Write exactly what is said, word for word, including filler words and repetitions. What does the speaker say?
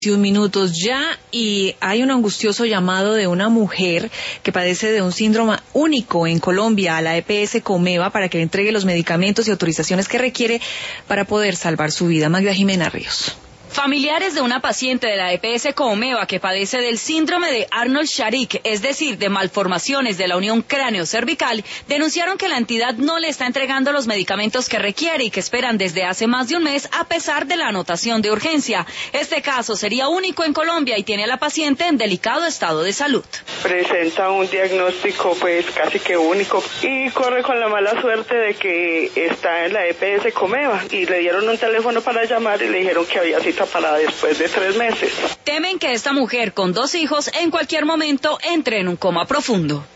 Minutos ya, y hay un angustioso llamado de una mujer que padece de un síndrome único en Colombia a la E P S Comeva para que le entregue los medicamentos y autorizaciones que requiere para poder salvar su vida. Magda Jimena Ríos. Familiares de una paciente de la E P S Comeva que padece del síndrome de Arnold-Sharik, es decir, de malformaciones de la unión cráneo-cervical, denunciaron que la entidad no le está entregando los medicamentos que requiere y que esperan desde hace más de un mes a pesar de la anotación de urgencia. Este caso sería único en Colombia y tiene a la paciente en delicado estado de salud. Presenta un diagnóstico pues casi que único y corre con la mala suerte de que está en la E P S Comeva y le dieron un teléfono para llamar y le dijeron que había cita para después de tres meses. Temen que esta mujer con dos hijos en cualquier momento entre en un coma profundo.